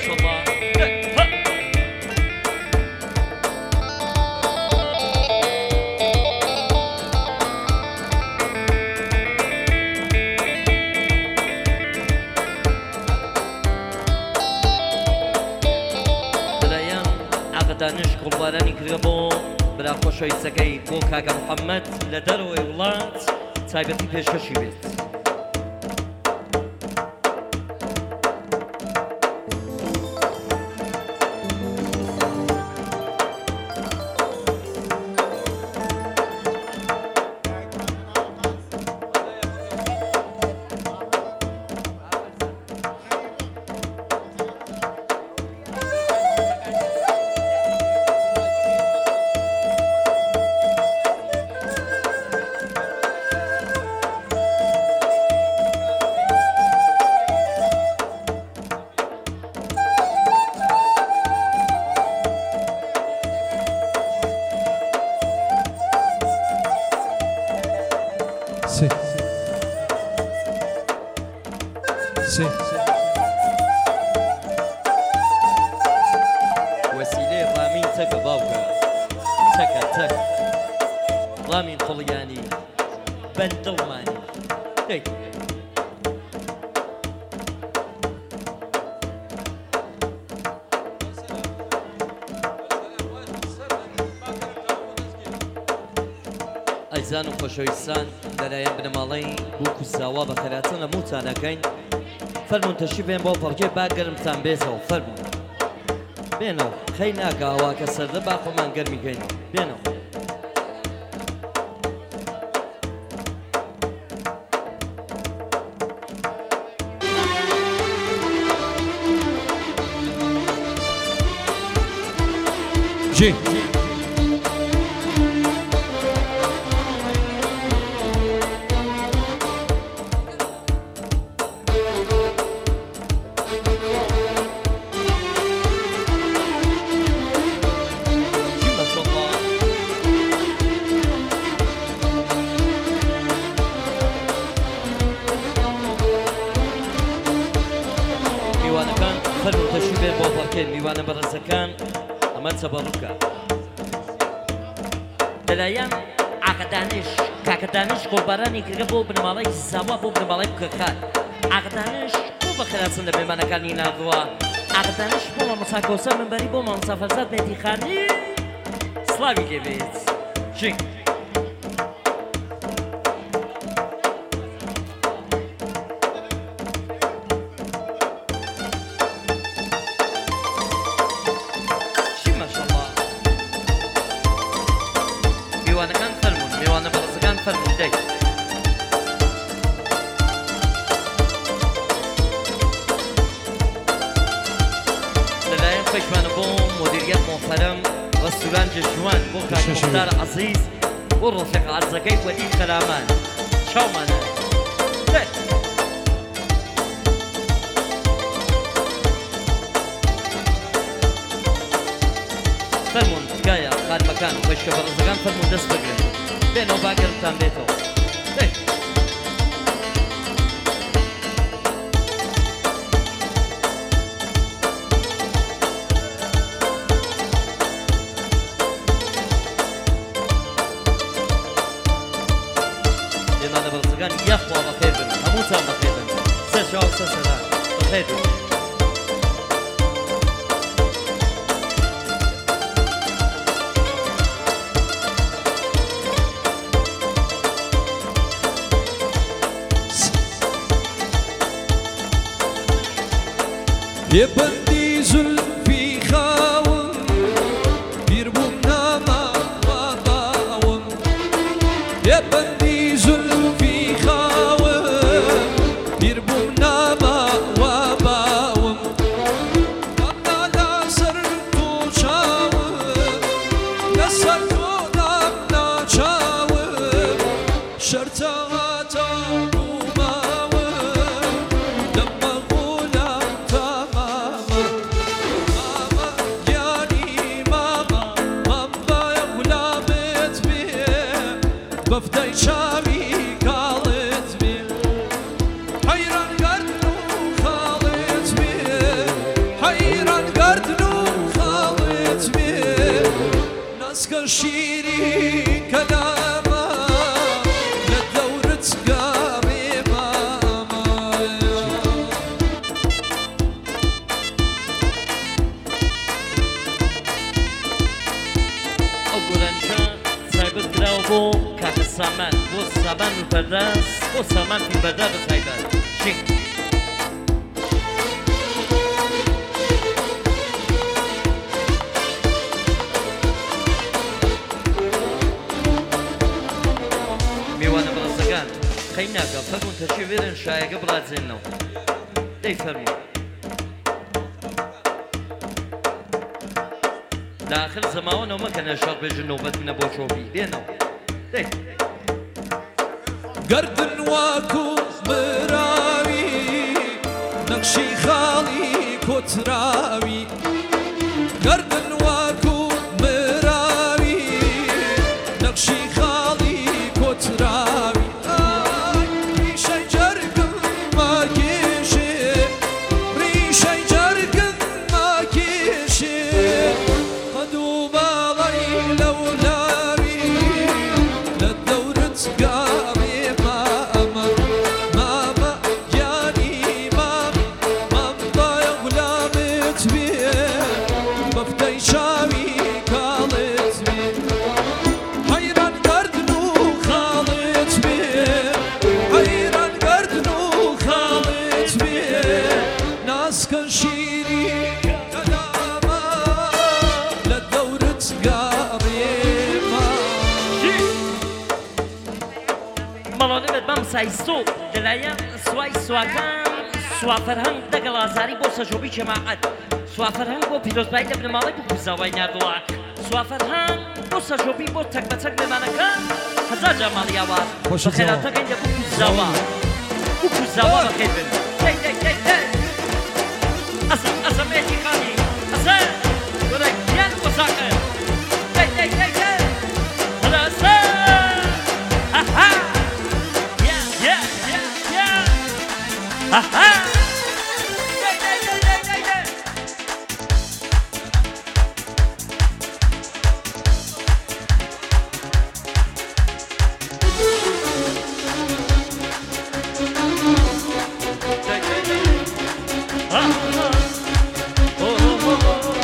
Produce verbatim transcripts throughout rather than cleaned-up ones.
شاء الله. دانش قڵبارانی کرد بۆ برا خۆشەویستەکەی بۆ کاکە محەممەد لە دەرەوەی وڵات تایبەتی پێشکەشی بێت. Sí. Sí. وسيلة رامين تك باوكا تك تك رامين قلياني بندلماني هيك ئەیزان و خۆشەویستان لەلایەن بنەماڵەی بووک و زاوا بە خەراتن لە موتانەکەین فەرموون تەشریف بێن بۆ پەڕکێ با گەرمتان بێتەوە فەرموون بێنەوە خەی ناکە هەواکە سەردە با خۆمان گەرمیکەینەوە بێنەوە جی فەرموون تەشریف بێن بۆ پەڕکێ میوانە بەڕێزەکان ئەمە تەبەڕوکە لەلایەن ئاغا دانش کاکە دانش قۆڵبارانی کردە بۆ بنەماڵەی زاوا بۆ بنەماڵەی بکەکات ئاغا دانش بۆ بەخێراتچن لە مێمانەکانی ناردووە ئاغا دانش بۆ مامۆستا کەوسەر منبەری بۆ مامۆستا فەرزاد مێردیخانی سڵاوی لێبێت چی میوانەکان فەرموون میوانە بەڕێزەکان فەرموون دەی لەلایەن خۆشمانە بۆ مدیریەت مۆفەرەم ڕەستوران جەژوان بۆ کاک موختار عەزیز بۆ ڕەفیق عەرزەکەی وەلی خەرامان چاومانە دەی فەرموون تکایە خانمەکان و خۆشکە بەڕێزەکان فەرموون دەست بگرن بێنەوە با گەرمتان بێتەوە دەی ئێمانە بەڕێزەکان یەخوا بەخێر بن هەمووتان بەخێر بن سەر شەوا و سەر سەران بەخێر بن يبدي زلفي خاون يربونا ما وضاون يبدي زلفي خاون يربونا ما وضاون أنا لا سرتو شاون لا سرتو لا شاون شرطاتا حيران قردن وخالط بيه ناسك شيري كلاما للدورة قامي ماما أقول أنشان سايبت كلاوبو كاك السامان بو السامان البرداس بو السامان في البرداس سايبت شيك میوانه برزگان خیلی نگه فرمون تشویرن شایگه براد زنو دی فرمون داخل زمان وما كان شاق بجنوبت من ابو شوبي دينو دي قردن واكو مراوي نقشي خالي كتراوي قردن واكو مراوي نقشي خالي كتراوي ريشي جرقن ما كيشي ريشي جرقن ما كيشي قدوبا ليلة ولاري للدورة قامي ماما ماما ياني ماما ماما يا غلامت بيه بفتي شاوي قالت بيه حيران قردنو خالت بيه حيران قردنو خالت بيه ناس كان شيري كلاما للدورة قامي مالانه بد بام سایستو دلایم سوای سواکان سوا فرهنگ دگل آزاری بو سجوبی جماعت سوا فرهنگ بو پیروز باید ابن مالی بو کزاوی نردوا سوا فرهنگ بو سجوبی بو تک بتک بمانکان هزار جمالی آوار بخیرات تک اینجا بو کزاوا بو کزاوا بخیر بن دی دی دی دی اصلا اصلا میتی خالی اصلا برای بیان بساقه دی دی دی دی اصلا ها ها Yeah, yeah, yeah! Ha ha! Yeah, yeah, yeah, yeah, yeah, yeah! Ha ha! Oh, oh, oh, oh!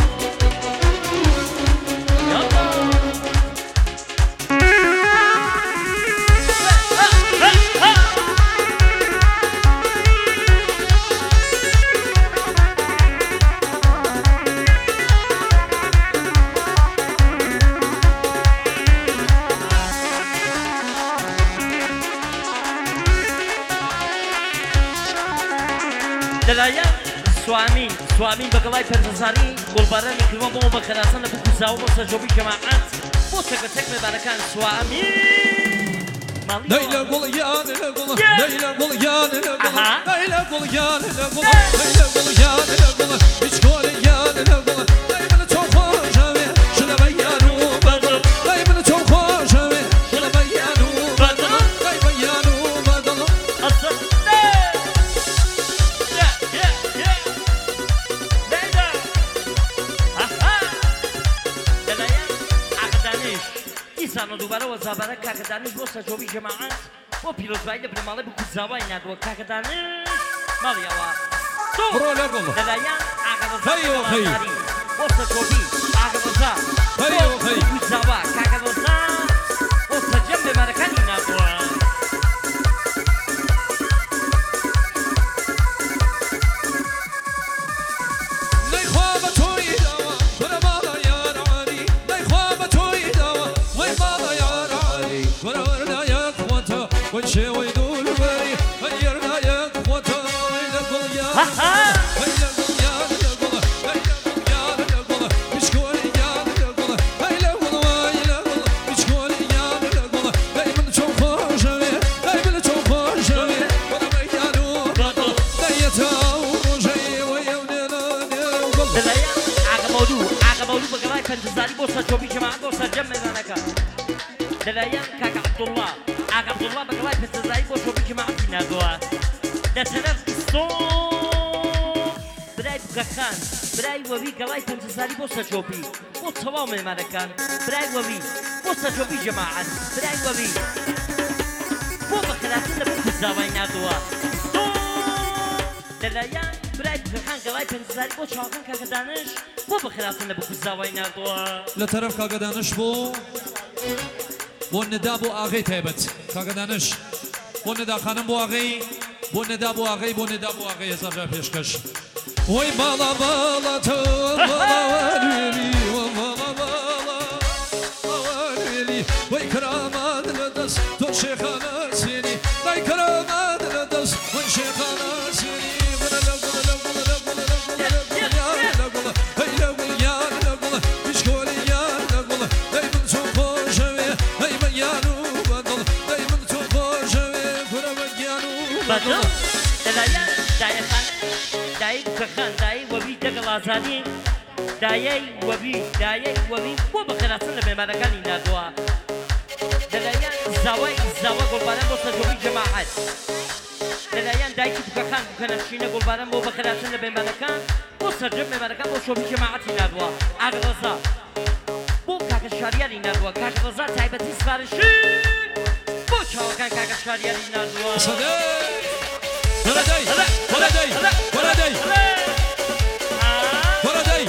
دلایا سوامی سوامی بقلای پرزاری گلبران میکروان با بخراسان بو کزاو با سجوبی جماعت بو تک تک مبارکان سوامی ليلى قول يا ليلى قول ليلى قول يا ليلى قول ليلى قول يا ليلى قول ليلى قول يا ليلى قول بتقول يا ليلى قول دايما تشوفوا جاوي شنو بيانو بدل دايما تشوفوا جاوي شنو بيانو بدل دايما بيانو بدل إنسان دوباره و زباله کاکدانش با سجوبی جماعت با پیروز باید ابن مالی بو کزاوی ندو کاکدانش مالیاوا تو برو لگم دلایان آگاه خیلی و خیلی با سجوبی آگاه زا خیلی و خیلی بو کزاوا کاکدان زا با سجم به مرکانی ندو وجهي ويدور بري غيرنا يا قوته ويلا قول يا ويلا قول يا قول ويلا يا قول مشكور يا قول ويلا قول ويلا قول مشكور يا قول دايما تشوفه جميل دايما تشوفه جميل وانا بيانو دايته وجهي ويونا قول دلايا عقب موضوع عقب موضوع بقراي فانتزاري بوسا شوبي جماعه بوسا جمع لنا دلايا كاك عبد الله عبد الله بقلاي فانتزاري بوسا شوبي جماعه نادوا ده سنف الصوت بداية برای بگەخان برای وەوی گەڵای پەنجەزاری بۆ سەرجۆپی بۆ تەواو مێمانەکان برای وەوی بۆ سەرجۆپی جەماعەت برای وەوی بۆ بەخراپتر لە بۆ کوزاوای نردووە لەلایەن برای بگەخان گەڵای پەنجەزاری بۆ چاوەکان کاکە دانش بۆ بەخراپتر لە بۆ کوزاوای نردووە لە تەرەف کاکە دانش بۆ بۆ ندا بۆ ئاغای تایبەت کاکە دانش بۆ ندا خانم بۆ ئاغای بۆ ندا بۆ ئاغای بۆ ندا بۆ ئاغای هێزار جار پێشکەش وەی باڵا باڵا تۆ باڵاوەری وە باڵا باڵا باوەری وەی کرامات لەدەست تۆ شێخانە سێنی دای کرامات لەدەست وەی شێخانە سێنی بەرە لە گوڵە لە گوڵە لە گوڵە لە گوڵە لە گوڵە لە گوڵە هەی لە گوڵ یار لە گوڵە پیشکۆلی یار لە گوڵە دەی من چۆ خۆشەوێ هەی بە یار و بەدڵ دەی من چۆ خۆشەوێ گورە بە گیان و بەدڵ لەلایەن دایەخانە دایی بگەخان دایی وەبی دەگەڵ ئازادی دایەی وەبی دایەی وەبی بۆ بەخێراتن لە مێمانەکانی نردووە لەلایەن زاوای زاوە گۆڵباران بۆ سەرجۆپی جەماعەت لەلایەن دایکی بگەخان بکەنەشینە گۆڵباران بۆ بەخێراتن لە مێمانەکان بۆ سەرجەم مێمانەکان بۆ شۆپی جەماعەتی نردووە ئاغەڕەزا بۆ کاکە شاریاری نردووە کاکە ڕەزا تایبەتی سپارشی بۆ چاوەکان کاکە شاریاری نردووە ولدي ولدي ولدي ولدي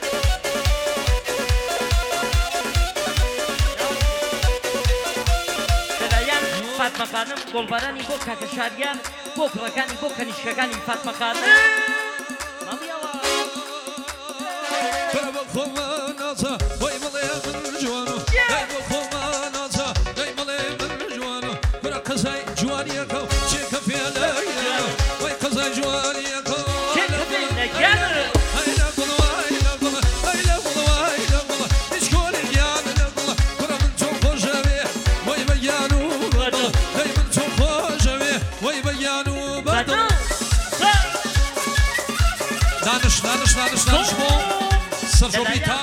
لەلایەن فاتمە خانم گۆڵبارانی بۆ کاکە شاریار بۆ کوڕەکانی بۆ کەنیشکەکانی فاتمە خانم ماڵیەوە برا بۆ خۆمە ناچە وەی بڵێ من جوانە دەی بۆ خۆمە ناچە دەی بڵێ من جوانە برا قەزای جوانیەکە و چێکە فێلە وەی قەزای جوانیەکە چێکە فێلەگەر هەی لە گوڵ وای لە گوڵە هەی لە گوڵ وای لە گوڵە پیشکۆلی گیان لە گوڵە برا من چۆن خۆشەوێ وەی بە گیان و بەدڵ دەی من چۆن خۆشەوێ وەی بە گیان و بەدڵ دانش دانش دانش دانش بۆ سەرجۆپی تا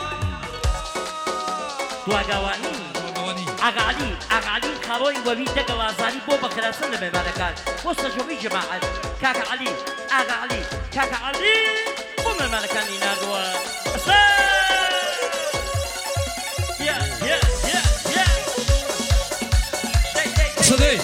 دواگاوانی ئاغاعەلی ئاغاعەلی خاڕۆی وەبی دەگەڵ ئازاری بۆ بەخێراتن لە مێمانەکان بۆ سەرجۆپی جەماعەت کاکە عەلی ئاغاعەلی کاکە عەلی بۆ مێمانەکانی نردووە سەدەی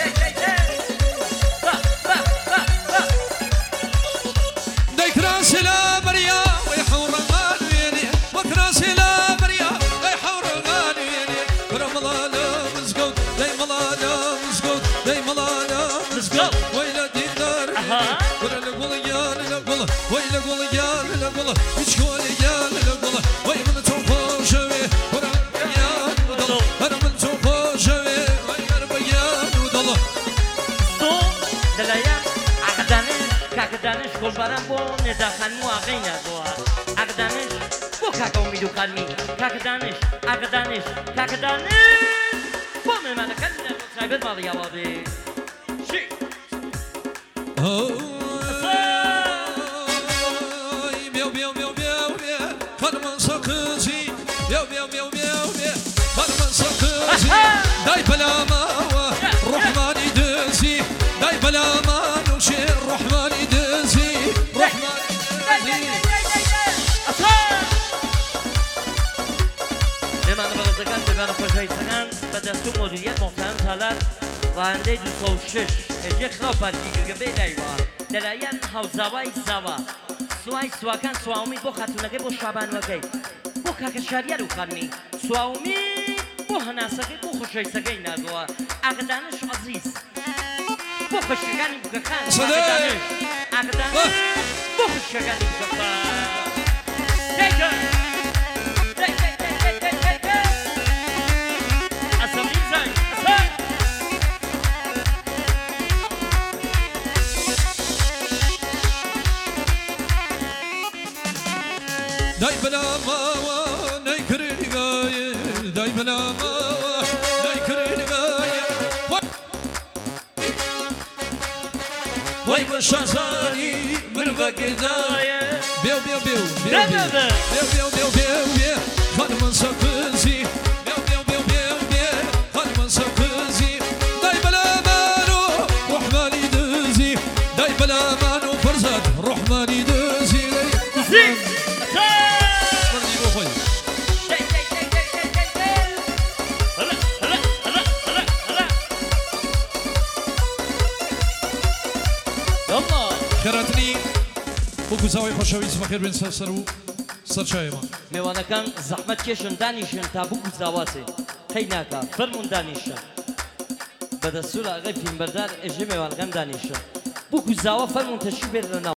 دەیکراسی لە بەریا وەی حەوڕەمان وێنێ وەکراسی لە بەریا دەی حەوڕەمان وێنێ برە مەڵا لە مزگەوت دەی مەڵا لە مزگەوت دەی مەڵا لە مزگەوت وەی لە دیندار برە لە گوڵ یان لە گوڵە وەی لە گوڵ یان لە گوڵە هیچکۆلی یان لە گوڵە وەی من چۆن خۆشەوێ برە یان و دڵ هەر من چۆن خۆشەوێ وەی هەر بە یان و دڵە لەلایەن ئاغا دانش کاکە دانش گۆڵباران بۆ نێداخانم و ئاغای نردووە ئاغا دانش بۆ کاکە ئومید و خانمی کاکە دانش ئاغا دانش کاکە دانش بۆ مێمانەکانی نردووە تایبەت ماڵیاوە بێ چی بێو بێو بێو بێو بێ خانمان سەقزی بێو بێو بێو بێو بێ خانمان سەقزی دای بەلاماوە ڕحمانی دزی دای بەلامان و شێر ڕحمانی دزی ڕحمانی مێمانە بەڕێزەکان بێبارە خۆشەویستەکان بە دەستور مۆدیریەت مۆختەرم سالار ڕایەندەی دووسە و شەش هێژێ خراو پارتیگەگە بێ دایوە لەلایەن هاوزاوای زاوە سوای سواکان سواومی بۆ خاتونەکەی بۆ شابانوەکەی بۆ کاکە شاریار و خانمی سواومی بۆ هەناسەکەی بۆ خۆشەویستەکەی نردووە ئاغا دانش عەزیز بۆ خۆشیەکانی بگەخان ئاغا دانش ئاغا دانش بۆ خۆشیەکانی بگەخان تێکە تێک تێک تێک تێک تێک تێک تێک ئەسەمین زنگ ئەسەم دای بەلاماوە نەیکردگایە دای بەلاماوە نەیکردگایە وەی بە شازانی من بەگردایە بێو بێو بێو بێو بێو بێو بێو بێو بێ خانمان سەقزی بێو بێو بێو بێو بێ خانمان سەقزی دای بەلامان و ڕحمانی دزی دای بەلامان و فەرزاد ڕحمانی دزی وەکو زاوای خۆشەویست بەخێر بێن سەر سەر و سەر چایەوە میوانەکان زەحمەت کێشن دانیشن تا بوو زاواسێ قەی ناکە فەرمون دانیشن بەدەستور ئاغای فیلمبەردار ئێژێ میوانەکان دانیشن بوو زاوە فەرمون تەشریف بێنە ناو